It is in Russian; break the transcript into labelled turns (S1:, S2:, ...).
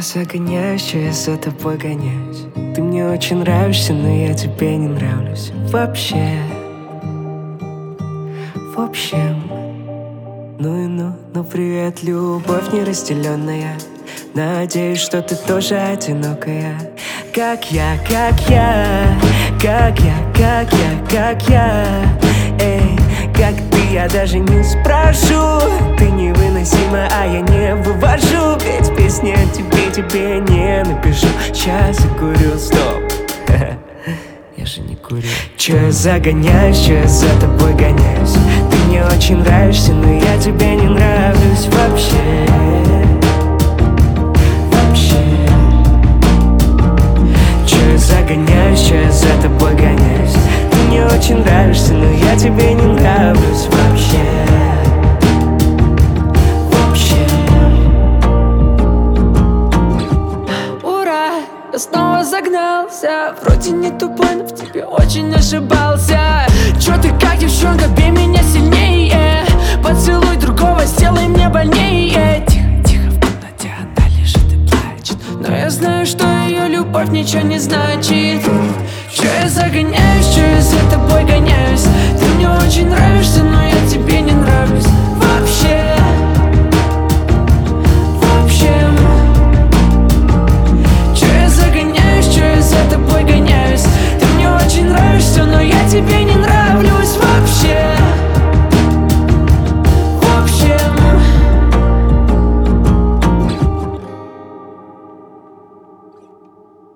S1: загоняюсь, что я за тобой гоняюсь. Ты мне очень нравишься, но я тебе не нравлюсь вообще. В общем, ну и ну привет, любовь неразделенная. Надеюсь, что ты тоже одинокая. Как я. Эй, как ты, я даже не спрошу. Ты невыносима, а я не вывожу. Ведь песни о тебе не напишу. Сейчас я курю, стоп. Я же не курю. Чё я загоняюсь, чё я за тобой гоняюсь. Ты мне очень нравишься, но я тебе не нравлюсь вообще. Загоняюсь, что я за тобой гоняюсь. Ты мне очень нравишься, но я тебе не нравлюсь вообще.
S2: Ура, я снова загнался. Вроде не тупой, но в тебе очень ошибался. Чё ты как девчонка, бей меня сильнее. Поцелуй другого, сделай мне больнее. Тихо, в комнате она лежит и плачет. Но я знаю, что ее любовь ничего не значит. Чё я загоняюсь, чё я за тобой гоняюсь. Ты мне очень нравишься, но я тебе не нравлюсь вообще.